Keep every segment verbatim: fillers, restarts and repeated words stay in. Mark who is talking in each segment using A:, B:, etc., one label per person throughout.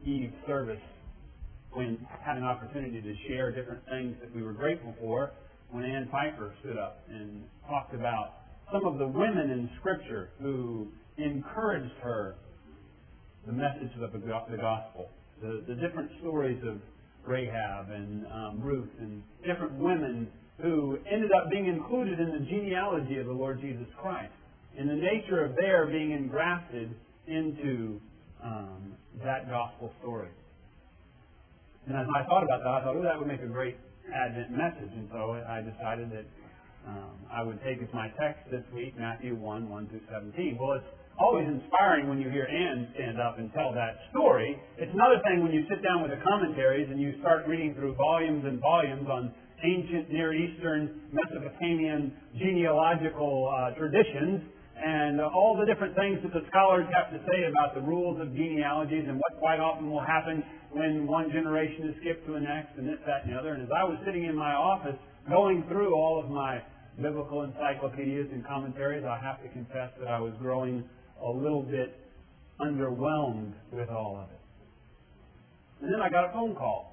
A: Eve service when had an opportunity to share different things that we were grateful for when Ann Piper stood up and talked about some of the women in Scripture who encouraged her the message of the gospel, the, the different stories of Rahab and um, Ruth and different women who ended up being included in the genealogy of the Lord Jesus Christ, in the nature of their being engrafted into um, that gospel story. And as I thought about that, I thought, oh, that would make a great Advent message. And so I decided that um, I would take as my text this week Matthew one, one through seventeen. Well, it's always inspiring when you hear Ann stand up and tell that story. It's another thing when you sit down with the commentaries and you start reading through volumes and volumes on ancient Near Eastern, Mesopotamian genealogical uh, traditions and uh, all the different things that the scholars have to say about the rules of genealogies and what quite often will happen when one generation is skipped to the next and this, that, and the other. And as I was sitting in my office going through all of my biblical encyclopedias and commentaries, I have to confess that I was growing a little bit underwhelmed with all of it. And then I got a phone call.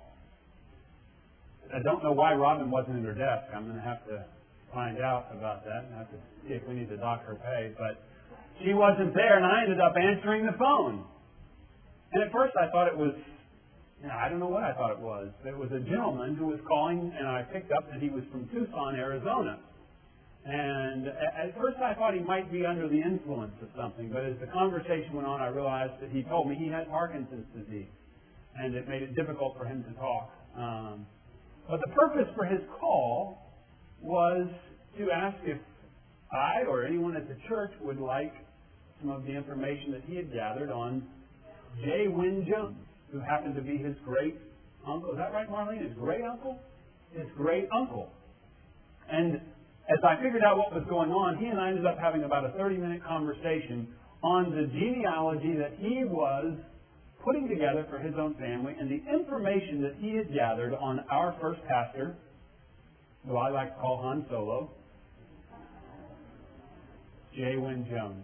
A: I don't know why Robin wasn't at her desk. I'm going to have to find out about that and have to see if we need to dock her pay. But she wasn't there, and I ended up answering the phone. And at first I thought it was, you know, I don't know what I thought it was. It was a gentleman who was calling, and I picked up that he was from Tucson, Arizona. And at first I thought he might be under the influence of something, but as the conversation went on, I realized that he told me he had Parkinson's disease, and it made it difficult for him to talk. Um, but the purpose for his call was to ask if I or anyone at the church would like some of the information that he had gathered on J. Wynne Jones, who happened to be his great uncle. Is that right, Marlene? His great uncle? His great uncle. And as I figured out what was going on, he and I ended up having about a thirty-minute conversation on the genealogy that he was putting together for his own family and the information that he had gathered on our first pastor, who I like to call Han Solo, J. Wynne Jones.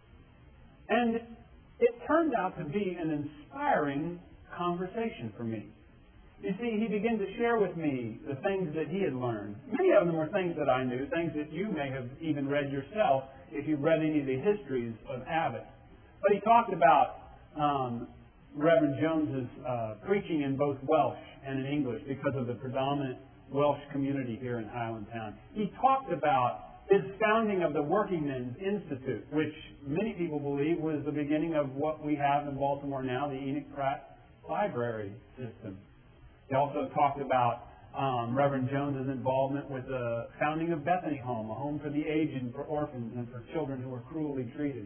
A: And it turned out to be an inspiring conversation for me. You see, he began to share with me the things that he had learned. Many of them were things that I knew, things that you may have even read yourself if you've read any of the histories of Abbott. But he talked about um, Reverend Jones's uh, preaching in both Welsh and in English because of the predominant Welsh community here in Highlandtown. He talked about his founding of the Working Men's Institute, which many people believe was the beginning of what we have in Baltimore now, the Enoch Pratt Library System. He also talked about um, Reverend Jones's involvement with the founding of Bethany Home, a home for the aged, for orphans, and for children who were cruelly treated.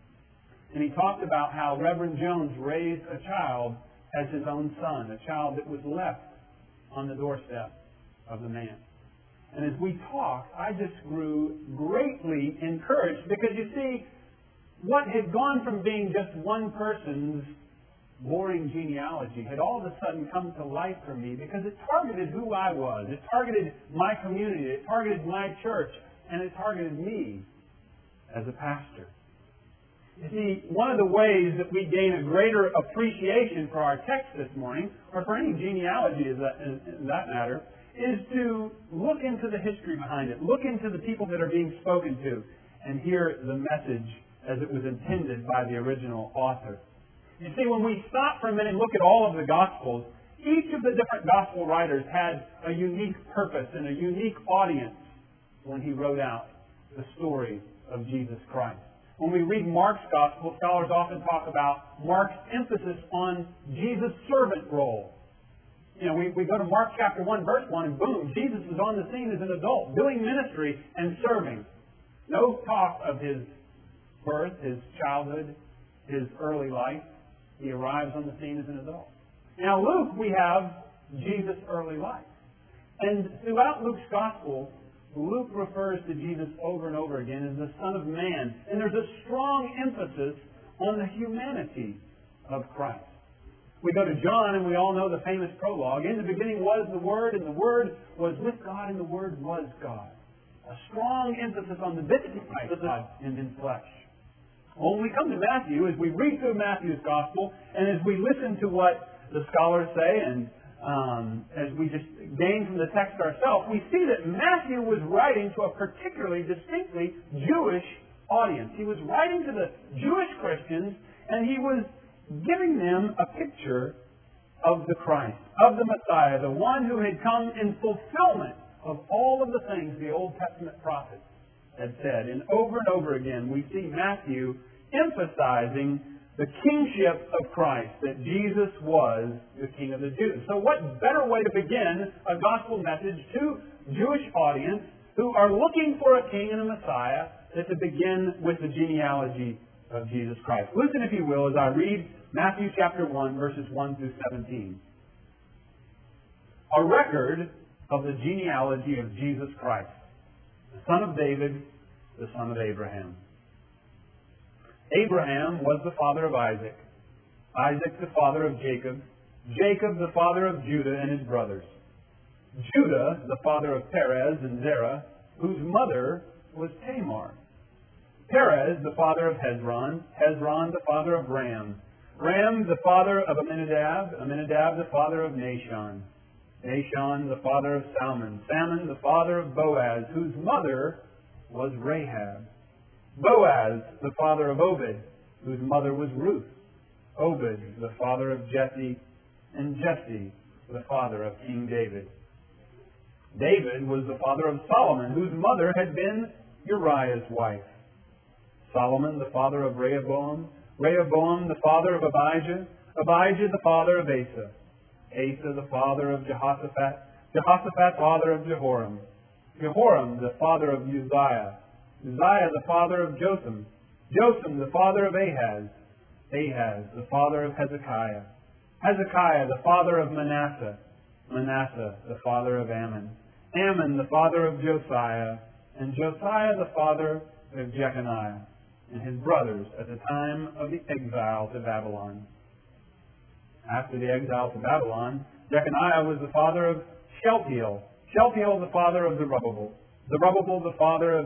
A: And he talked about how Reverend Jones raised a child as his own son, a child that was left on the doorstep of the man. And as we talked, I just grew greatly encouraged because, you see, what had gone from being just one person's boring genealogy had all of a sudden come to life for me because it targeted who I was. It targeted my community. It targeted my church. And it targeted me as a pastor. You see, one of the ways that we gain a greater appreciation for our text this morning, or for any genealogy in that, in that matter, is to look into the history behind it. Look into the people that are being spoken to and hear the message as it was intended by the original author. You see, when we stop for a minute and look at all of the Gospels, each of the different Gospel writers had a unique purpose and a unique audience when he wrote out the story of Jesus Christ. When we read Mark's Gospel, scholars often talk about Mark's emphasis on Jesus' servant role. You know, we, we go to Mark chapter one, verse one, and boom, Jesus is on the scene as an adult, doing ministry and serving. No talk of his birth, his childhood, his early life. He arrives on the scene as an adult. Now, Luke, we have Jesus' early life. And throughout Luke's Gospel, Luke refers to Jesus over and over again as the Son of Man. And there's a strong emphasis on the humanity of Christ. We go to John and we all know the famous prologue. In the beginning was the Word, and the Word was with God, and the Word was God. A strong emphasis on the divinity of God in, in flesh. Well, when we come to Matthew, as we read through Matthew's Gospel, and as we listen to what the scholars say, and um, as we just gain from the text ourselves, we see that Matthew was writing to a particularly distinctly Jewish audience. He was writing to the Jewish Christians, and he was giving them a picture of the Christ, of the Messiah, the one who had come in fulfillment of all of the things the Old Testament prophets had said. And over and over again, we see Matthew emphasizing the kingship of Christ, that Jesus was the King of the Jews. So what better way to begin a gospel message to Jewish audience who are looking for a king and a Messiah than to begin with the genealogy of Jesus Christ. Listen, if you will, as I read Matthew chapter one, verses one through seventeen. A record of the genealogy of Jesus Christ, the son of David, the son of Abraham. Abraham was the father of Isaac, Isaac the father of Jacob, Jacob the father of Judah and his brothers, Judah the father of Perez and Zerah, whose mother was Tamar, Perez the father of Hezron, Hezron the father of Ram, Ram the father of Amminadab, Amminadab the father of Nahshon, Nahshon the father of Salmon, Salmon the father of Boaz, whose mother was Rahab, Boaz the father of Obed, whose mother was Ruth, Obed the father of Jesse, and Jesse the father of King David. David was the father of Solomon, whose mother had been Uriah's wife. Solomon the father of Rehoboam, Rehoboam the father of Abijah, Abijah the father of Asa, Asa the father of Jehoshaphat, Jehoshaphat father of Jehoram, Jehoram the father of Uzziah, Uzziah the father of Jotham, Jotham the father of Ahaz, Ahaz the father of Hezekiah, Hezekiah the father of Manasseh, Manasseh the father of Ammon, Ammon the father of Josiah, and Josiah the father of Jeconiah, and his brothers at the time of the exile to Babylon. After the exile to Babylon, Jeconiah was the father of Shealtiel, Shealtiel the father of Zerubbabel, Zerubbabel the father of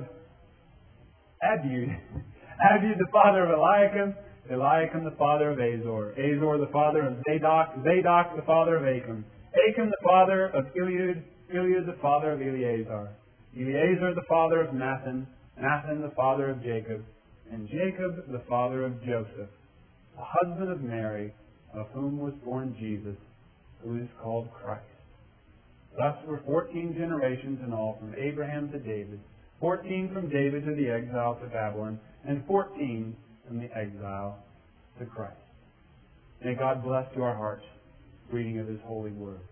A: Abud, Abud the father of Eliakim, Eliakim the father of Azor, Azor the father of Zadok, Zadok the father of Achim, Achim the father of Eliud, Eliud the father of Eleazar, Eleazar the father of Nathan, Nathan the father of Jacob, and Jacob the father of Joseph, the husband of Mary, of whom was born Jesus, who is called Christ. Thus were fourteen generations in all, from Abraham to David, fourteen from David to the exile to Babylon, and fourteen from the exile to Christ. May God bless to our hearts reading of His holy word.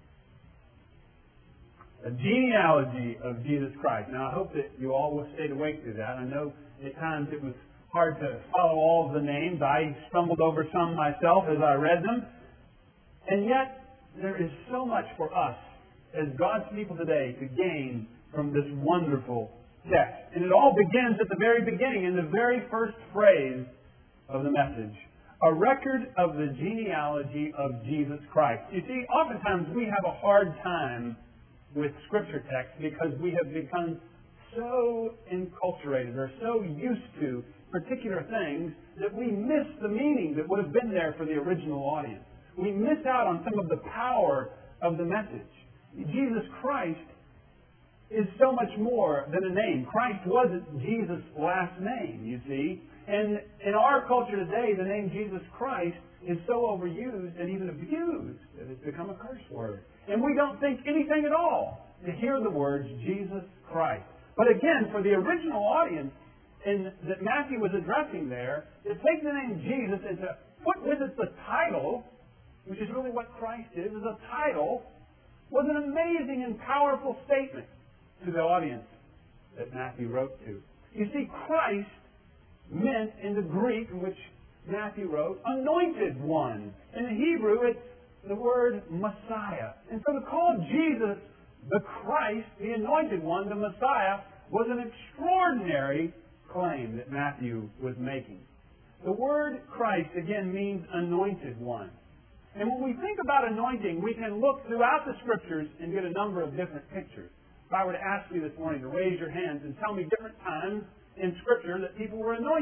A: A genealogy of Jesus Christ. Now, I hope that you all will stay awake through that. I know at times it was hard to follow all of the names. I stumbled over some myself as I read them. And yet, there is so much for us as God's people today to gain from this wonderful text. And it all begins at the very beginning, in the very first phrase of the message. A record of the genealogy of Jesus Christ. You see, oftentimes we have a hard time with Scripture text because we have become so enculturated or so used to particular things that we miss the meaning that would have been there for the original audience. We miss out on some of the power of the message. Jesus Christ is so much more than a name. Christ wasn't Jesus' last name, you see. And in our culture today, the name Jesus Christ is so overused and even abused that it's become a curse word. And we don't think anything at all to hear the words Jesus Christ. But again, for the original audience in, that Matthew was addressing there, to take the name Jesus and to put with it the title, which is really what Christ is, as a title, was an amazing and powerful statement to the audience that Matthew wrote to. You see, Christ meant in the Greek, in which Matthew wrote, anointed one. In the Hebrew, it's the word Messiah. And so to call Jesus the Christ, the anointed one, the Messiah, was an extraordinary claim that Matthew was making. The word Christ, again, means anointed one. And when we think about anointing, we can look throughout the Scriptures and get a number of different pictures. If I were to ask you this morning to raise your hands and tell me different times in Scripture that people were anointed.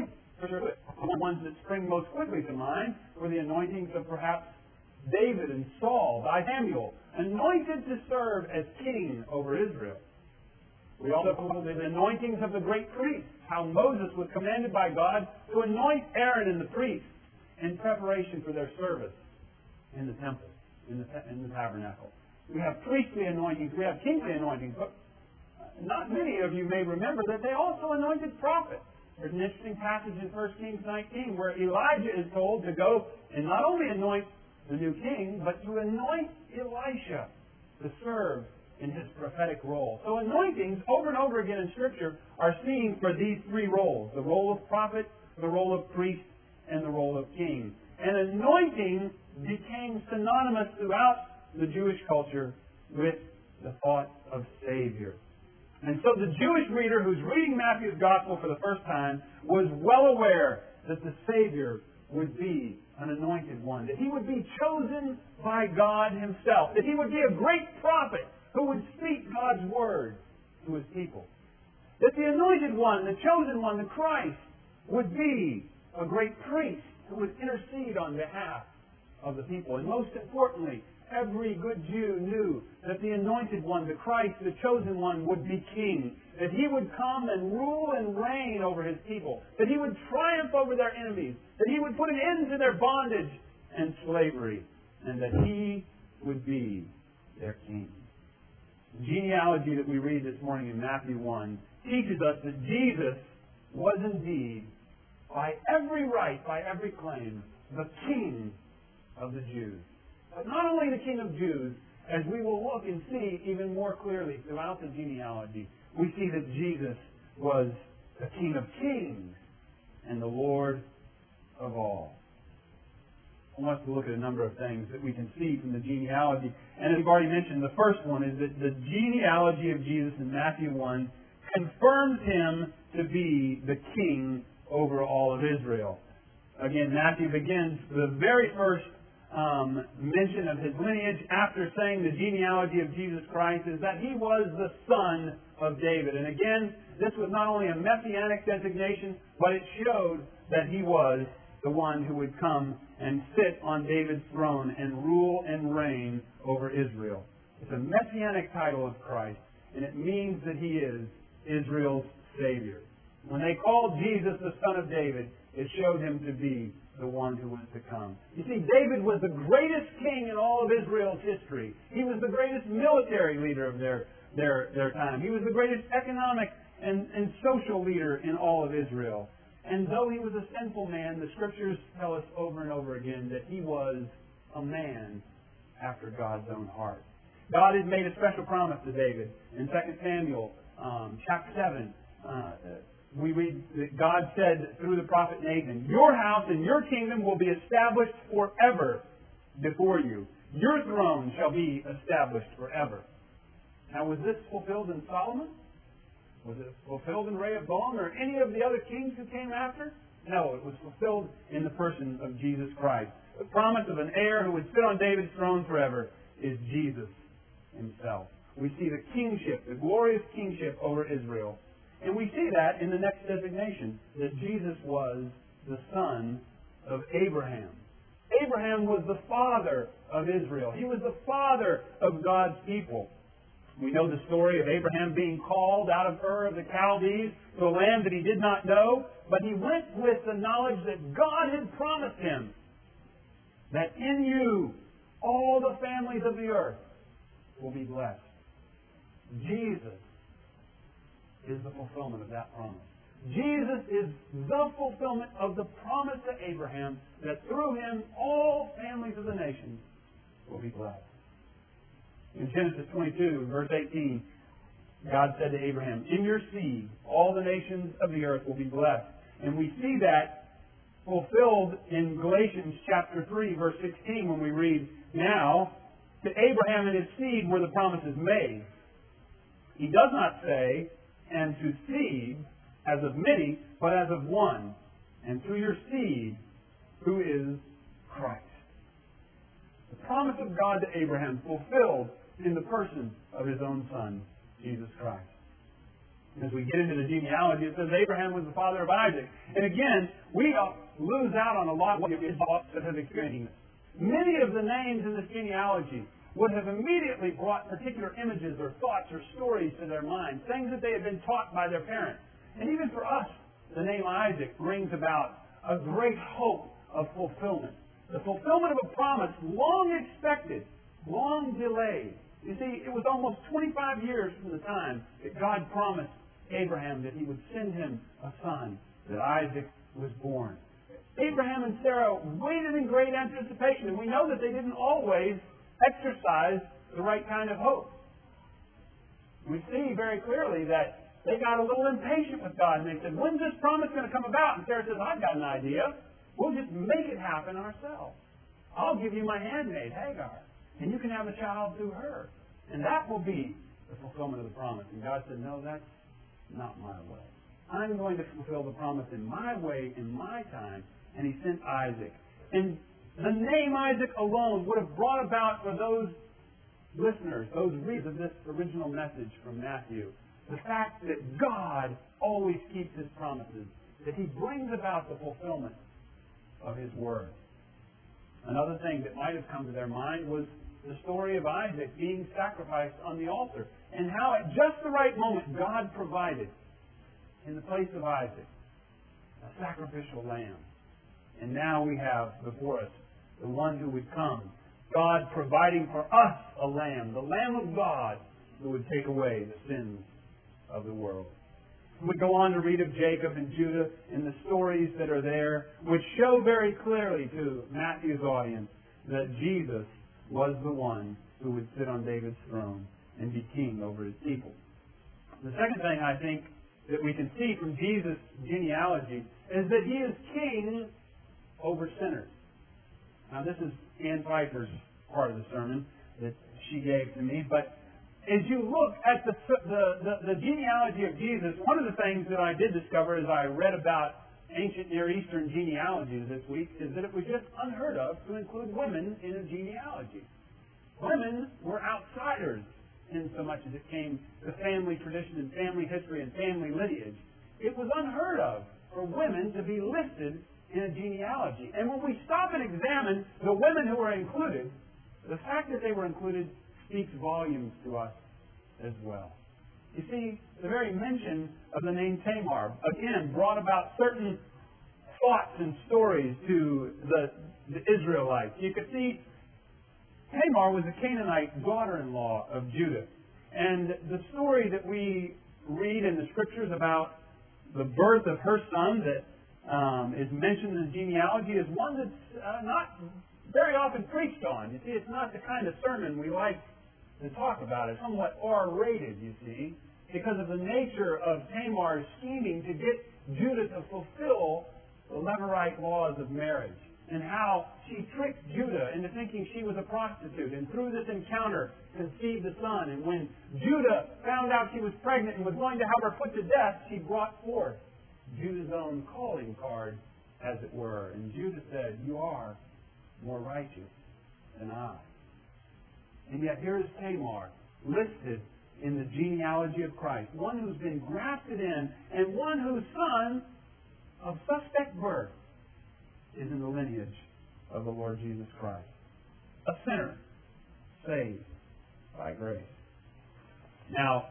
A: The ones that spring most quickly to mind were the anointings of perhaps David and Saul by Samuel, anointed to serve as king over Israel. We also have the anointings of the great priests, how Moses was commanded by God to anoint Aaron and the priests in preparation for their service in the temple, in the, in the tabernacle. We have priestly anointings, we have kingly anointings, but not many of you may remember that they also anointed prophets. There's an interesting passage in First Kings nineteen where Elijah is told to go and not only anoint the new king, but to anoint Elisha to serve in his prophetic role. So anointings, over and over again in Scripture, are seen for these three roles: the role of prophet, the role of priest, and the role of king. And anointing became synonymous throughout the Jewish culture with the thought of Savior. And so the Jewish reader who's reading Matthew's Gospel for the first time was well aware that the Savior would be an anointed one, that He would be chosen by God Himself, that He would be a great prophet who would speak God's Word to His people, that the anointed one, the chosen one, the Christ, would be a great priest who would intercede on behalf of the people. And most importantly, every good Jew knew that the anointed one, the Christ, the chosen one, would be king, that He would come and rule and reign over His people, that He would triumph over their enemies, that He would put an end to their bondage and slavery, and that He would be their king. The genealogy that we read this morning in Matthew one teaches us that Jesus was indeed, by every right, by every claim, the King of the Jews. But not only the King of Jews, as we will look and see even more clearly throughout the genealogy, we see that Jesus was the King of Kings and the Lord of all. I want us to look at a number of things that we can see from the genealogy. And as we've already mentioned, the first one is that the genealogy of Jesus in Matthew one confirms Him to be the King over all of Israel. Again, Matthew begins the very first Um, mention of His lineage after saying the genealogy of Jesus Christ is that He was the son of David. And again, this was not only a messianic designation, but it showed that He was the one who would come and sit on David's throne and rule and reign over Israel. It's a messianic title of Christ, and it means that He is Israel's Savior. When they called Jesus the Son of David, it showed Him to be the one who was to come. You see, David was the greatest king in all of Israel's history. He was the greatest military leader of their, their, their time. He was the greatest economic and, and social leader in all of Israel. And though he was a sinful man, the Scriptures tell us over and over again that he was a man after God's own heart. God had made a special promise to David in Second Samuel um, chapter seven. Uh, We read that God said through the prophet Nathan, "Your house and your kingdom will be established forever before you. Your throne shall be established forever." Now, was this fulfilled in Solomon? Was it fulfilled in Rehoboam or any of the other kings who came after? No, it was fulfilled in the person of Jesus Christ. The promise of an heir who would sit on David's throne forever is Jesus Himself. We see the kingship, the glorious kingship over Israel. And we see that in the next designation, that Jesus was the son of Abraham. Abraham was the father of Israel. He was the father of God's people. We know the story of Abraham being called out of Ur of the Chaldees to a land that he did not know, but he went with the knowledge that God had promised him that in you all the families of the earth will be blessed. Jesus is the fulfillment of that promise. Jesus is the fulfillment of the promise to Abraham that through Him all families of the nations will be blessed. In Genesis twenty-two, verse eighteen, God said to Abraham, "In your seed all the nations of the earth will be blessed." And we see that fulfilled in Galatians chapter three, verse sixteen, when we read, "Now, to Abraham and his seed were the promises made." He does not say, "and to seed, as of many, but as of one, and through your seed, who is Christ." The promise of God to Abraham fulfilled in the person of His own Son, Jesus Christ. As we get into the genealogy, it says Abraham was the father of Isaac. And again, we lose out on a lot of thoughts that have experienced. Many of the names in this genealogy would have immediately brought particular images or thoughts or stories to their mind, things that they had been taught by their parents. And even for us, the name Isaac brings about a great hope of fulfillment. The fulfillment of a promise long expected, long delayed. You see, it was almost twenty-five years from the time that God promised Abraham that he would send him a son, that Isaac was born. Abraham and Sarah waited in great anticipation, and we know that they didn't always exercise the right kind of hope. We see very clearly that they got a little impatient with God, and they said, when's this promise going to come about? And Sarah says, I've got an idea. We'll just make it happen ourselves. I'll give you my handmaid, Hagar, and you can have a child through her. And that will be the fulfillment of the promise. And God said, no, that's not my way. I'm going to fulfill the promise in my way, in my time. And he sent Isaac. And the name Isaac alone would have brought about for those listeners, those readers of this original message from Matthew, the fact that God always keeps His promises, that He brings about the fulfillment of His word. Another thing that might have come to their mind was the story of Isaac being sacrificed on the altar, and how at just the right moment God provided, in the place of Isaac, a sacrificial lamb. And now we have before us the one who would come, God providing for us a lamb, the Lamb of God, who would take away the sins of the world. We go on to read of Jacob and Judah and the stories that are there, which show very clearly to Matthew's audience that Jesus was the one who would sit on David's throne and be king over his people. The second thing I think that we can see from Jesus' genealogy is that he is king over sinners. Now, this is Ann Pfeiffer's part of the sermon that she gave to me, but as you look at the, the, the, the genealogy of Jesus, one of the things that I did discover as I read about ancient Near Eastern genealogies this week is that it was just unheard of to include women in a genealogy. Women were outsiders in so much as it came to family tradition and family history and family lineage. It was unheard of for women to be listed in a genealogy. And when we stop and examine the women who were included, the fact that they were included speaks volumes to us as well. You see, the very mention of the name Tamar, again, brought about certain thoughts and stories to the, the Israelites. You could see Tamar was a Canaanite daughter-in-law of Judah. And the story that we read in the Scriptures about the birth of her son that um, is mentioned in the genealogy is one that's uh, not very often preached on. You see, it's not the kind of sermon we like to talk about. It's somewhat R-rated, you see, because of the nature of Tamar's scheming to get Judah to fulfill the Levirate laws of marriage, and how she tricked Judah into thinking she was a prostitute, and through this encounter conceived a son. And when Judah found out she was pregnant and was going to have her put to death, she brought forth Judah's own calling card, as it were. And Judah said, "You are more righteous than I." And yet here is Tamar, listed in the genealogy of Christ, one who's been grafted in, and one whose son of suspect birth is in the lineage of the Lord Jesus Christ. A sinner saved by grace. Now,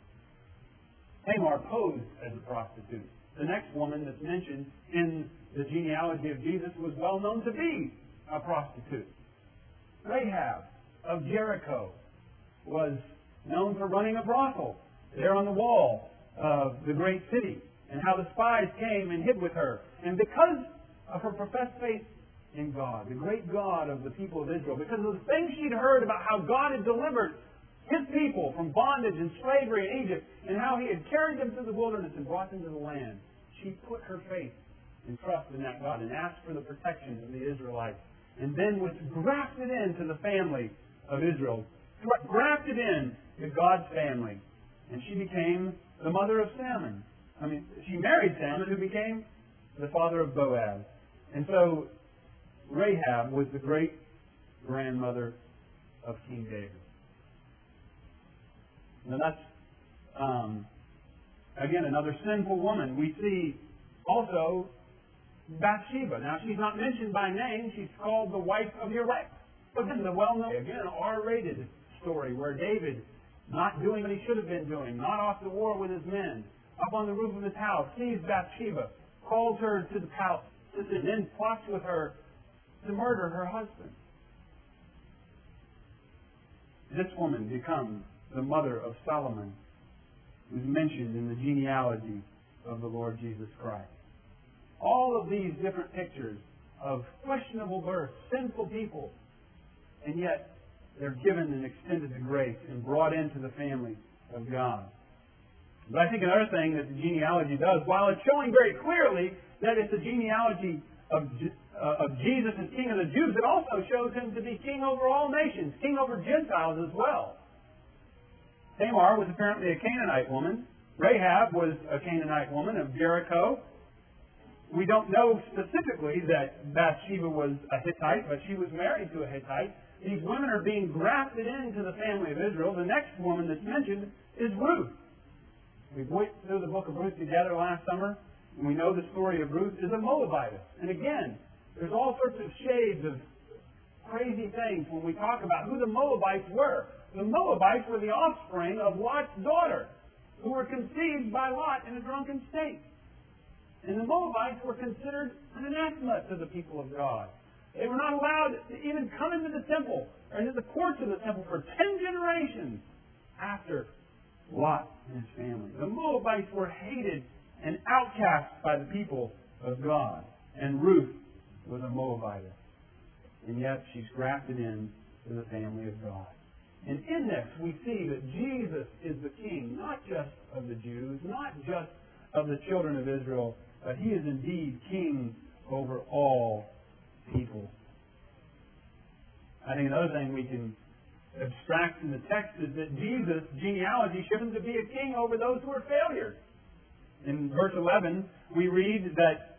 A: Tamar posed as a prostitute. The next woman that's mentioned in the genealogy of Jesus was well known to be a prostitute. Rahab of Jericho was known for running a brothel there on the wall of the great city, and how the spies came and hid with her. And because of her professed faith in God, the great God of the people of Israel, because of the things she'd heard about how God had delivered His people from bondage and slavery in Egypt, and how He had carried them through the wilderness and brought them to the land, she put her faith and trust in that God and asked for the protection of the Israelites, and then was grafted into the family of Israel, grafted in to God's family, and she became the mother of Salmon. I mean, she married Salmon, who became the father of Boaz. And so Rahab was the great grandmother of King David. Now that's um, Again, another sinful woman. We see also Bathsheba. Now, she's not mentioned by name. She's called the wife of Uriah. But this is a well-known, again, R-rated story where David, not doing what he should have been doing, not off to war with his men, up on the roof of his house, sees Bathsheba, calls her to the palace, and then plots with her to murder her husband. This woman becomes the mother of Solomon, who's mentioned in the genealogy of the Lord Jesus Christ. All of these different pictures of questionable birth, sinful people, and yet they're given and extended to grace and brought into the family of God. But I think another thing that the genealogy does, while it's showing very clearly that it's a genealogy of, uh, of Jesus as King of the Jews, it also shows him to be king over all nations, king over Gentiles as well. Tamar was apparently a Canaanite woman. Rahab was a Canaanite woman of Jericho. We don't know specifically that Bathsheba was a Hittite, but she was married to a Hittite. These women are being grafted into the family of Israel. The next woman that's mentioned is Ruth. We went through the book of Ruth together last summer, and we know the story of Ruth is a Moabitess. And again, there's all sorts of shades of crazy things when we talk about who the Moabites were. The Moabites were the offspring of Lot's daughter, who were conceived by Lot in a drunken state. And the Moabites were considered an anathema to the people of God. They were not allowed to even come into the temple or into the courts of the temple for ten generations after Lot and his family. The Moabites were hated and outcast by the people of God. And Ruth was a Moabitess. And yet she's grafted in to the family of God. And in this we see that Jesus is the King, not just of the Jews, not just of the children of Israel, but He is indeed King over all people. I think another thing we can abstract from the text is that Jesus' genealogy shows Him to be a king over those who are failures. In verse eleven, we read that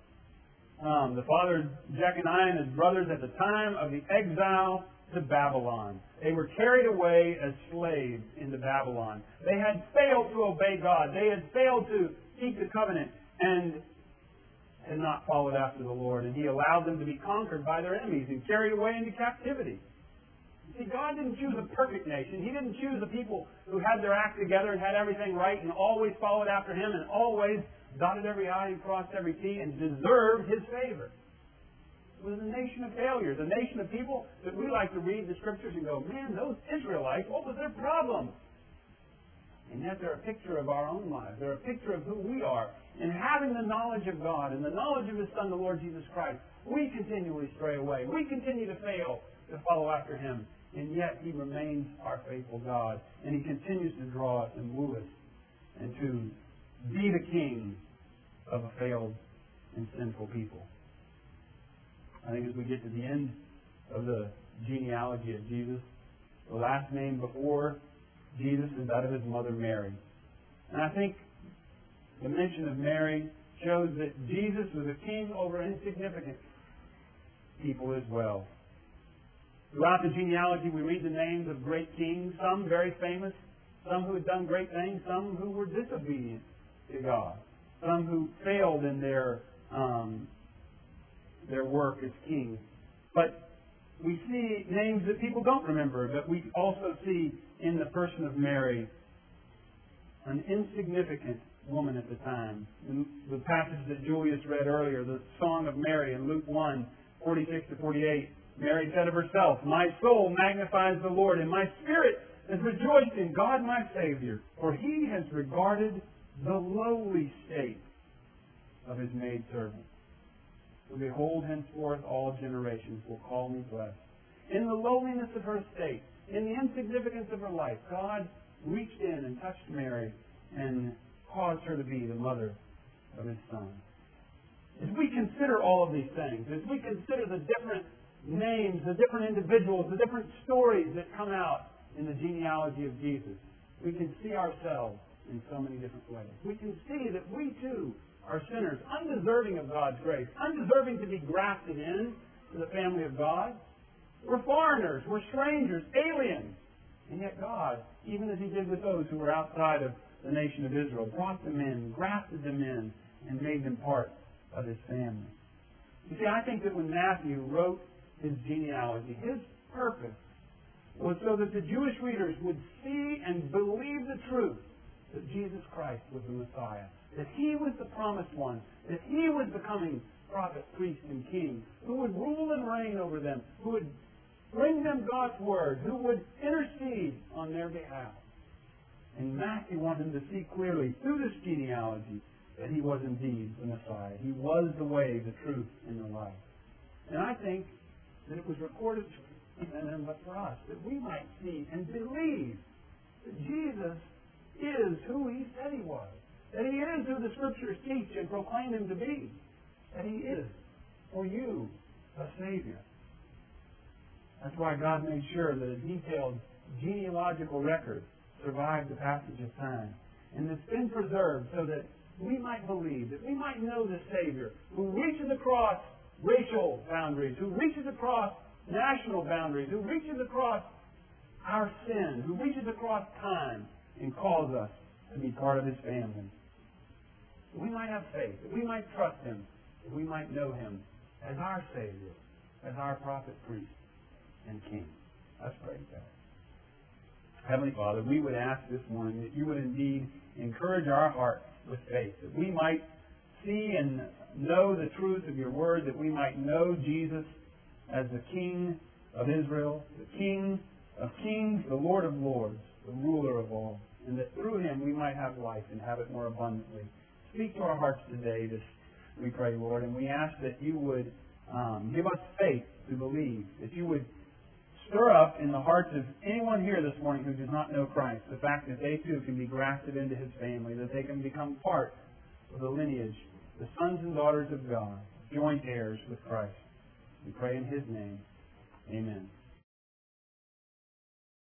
A: um, the father Jeconiah and his brothers at the time of the exile to Babylon. They were carried away as slaves into Babylon. They had failed to obey God. They had failed to keep the covenant and had not followed after the Lord. And He allowed them to be conquered by their enemies and carried away into captivity. See, God didn't choose a perfect nation. He didn't choose a people who had their act together and had everything right and always followed after Him and always dotted every I and crossed every T and deserved His favor. It was a nation of failures, a nation of people that we like to read the Scriptures and go, man, those Israelites, what was their problem? And yet they're a picture of our own lives. They're a picture of who we are. And having the knowledge of God and the knowledge of His Son, the Lord Jesus Christ, we continually stray away. We continue to fail to follow after Him. And yet He remains our faithful God. And He continues to draw us and woo us and to be the King of a failed and sinful people. I think as we get to the end of the genealogy of Jesus, the last name before Jesus is that of His mother Mary. And I think the mention of Mary shows that Jesus was a king over insignificant people as well. Throughout the genealogy, we read the names of great kings, some very famous, some who had done great things, some who were disobedient to God, some who failed in their um, their work as kings. But we see names that people don't remember, but we also see in the person of Mary an insignificant woman at the time. In the passage that Julius read earlier, the Song of Mary in Luke one, forty-six to forty-eight, Mary said of herself, "My soul magnifies the Lord, and my spirit has rejoiced in God my Savior, for He has regarded the lowly state of His maidservant. For behold, henceforth all generations will call me blessed." In the lowliness of her state, in the insignificance of her life, God reached in and touched Mary and caused her to be the mother of His Son. As we consider all of these things, as we consider the different names, the different individuals, the different stories that come out in the genealogy of Jesus, we can see ourselves in so many different ways. We can see that we too are sinners, undeserving of God's grace, undeserving to be grafted in to the family of God. We're foreigners, we're strangers, aliens. And yet God, even as He did with those who were outside of the nation of Israel, brought them in, grafted them in, and made them part of his family. You see, I think that when Matthew wrote his genealogy, his purpose was so that the Jewish readers would see and believe the truth that Jesus Christ was the Messiah, that he was the promised one, that he was the coming prophet, priest, and king, who would rule and reign over them, who would bring them God's word, who would intercede on their behalf. And Matthew wanted them to see clearly through this genealogy that he was indeed the Messiah. He was the way, the truth, and the life. And I think that it was recorded and then but for us, that we might see and believe that Jesus is who he said he was, that he is who the Scriptures teach and proclaim him to be, that he is, for you, a Savior. That's why God made sure that a detailed genealogical record survived the passage of time, and it's been preserved so that we might believe, that we might know the Savior who reaches across racial boundaries, who reaches across national boundaries, who reaches across our sin, who reaches across time and calls us to be part of his family. That we might have faith, that we might trust him, that we might know him as our Savior, as our prophet, priest, and king. Let's pray together. Heavenly Father, we would ask this morning that you would indeed encourage our hearts with faith, that we might see and know the truth of your word, that we might know Jesus as the King of Israel, the King of kings, the Lord of lords, the ruler of all, and that through him we might have life and have it more abundantly. Speak to our hearts today, this we pray, Lord, and we ask that you would um, give us faith to believe, that you would stir up in the hearts of anyone here this morning who does not know Christ the fact that they too can be grafted into his family, that they can become part of the lineage, the sons and daughters of God, joint heirs with Christ. We pray in his name. Amen.